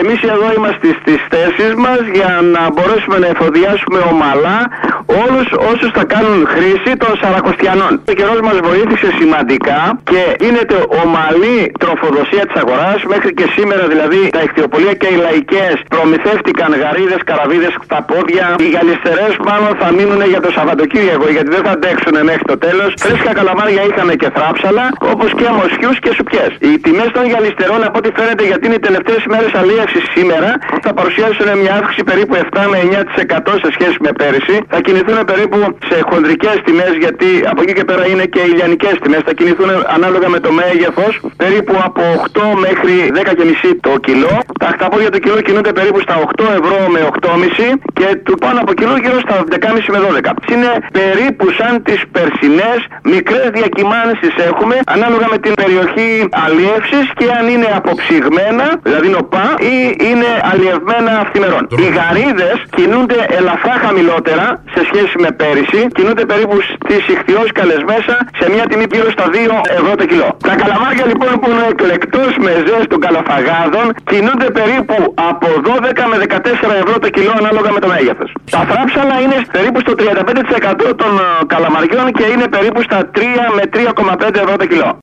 Εμείς εδώ είμαστε στις θέσεις μας για να μπορέσουμε να εφοδιάσουμε ομαλά όλους όσους θα κάνουν χρήση των Σαρακοστιανών. Ο καιρός μας βοήθησε σημαντικά και γίνεται ομαλή τροφοδοσία της αγοράς. Μέχρι και σήμερα δηλαδή τα ιχθυοπολία και οι λαϊκές προμηθεύτηκαν γαρίδες, καραβίδες, τα πόδια. Οι γαλιστερές μάλλον θα μείνουν για το Σαββατοκύριακο γιατί δεν θα αντέξουν μέχρι το τέλος. Φρέσκα καλαμάρια είχαμε και θράψαλα, όπως και μοσχιούς και σουπιές. Οι τιμές των γυαλιστερών, από ό,τι φαίνεται, γιατί είναι οι τελευταίες ημέρες αλίευσης σήμερα, θα παρουσιάσουν μια αύξηση περίπου 7 με 9% σε σχέση με πέρυσι. Θα κινηθούν περίπου σε χονδρικές τιμές, γιατί από εκεί και πέρα είναι και οι λιανικές τιμές. Θα κινηθούν ανάλογα με το μέγεθος, περίπου από 8 μέχρι 10,5 το κιλό. Τα αχταπόδια του κιλό κινούνται περίπου στα 8 ευρώ με 8,5 και του πάνω από κιλό γύρω στα 10,5 με 12. Είναι περίπου σαν τις περσινές, μικρές διακυμάνσεις έχουμε ανάλογα με την περιοχή αλίευσης και αν είναι αποψυγμένα, δηλαδή νοπά, ή είναι αλλιευμένα αυθημερών. Οι γαρίδες κινούνται ελαφρά χαμηλότερα σε σχέση με πέρυσι, κινούνται περίπου στις ιχθυόσκαλες μέσα σε μια τιμή γύρω στα 2 ευρώ το κιλό. Τα καλαμάρια λοιπόν που είναι εκλεκτός μεζές των καλαφαγάδων κινούνται περίπου από 12 με 14 ευρώ το κιλό ανάλογα με το μέγεθος. Τα θράψαλα είναι περίπου στο 35% των καλαμαριών και είναι περίπου στα 3 με 3,5 ευρώ το κιλό.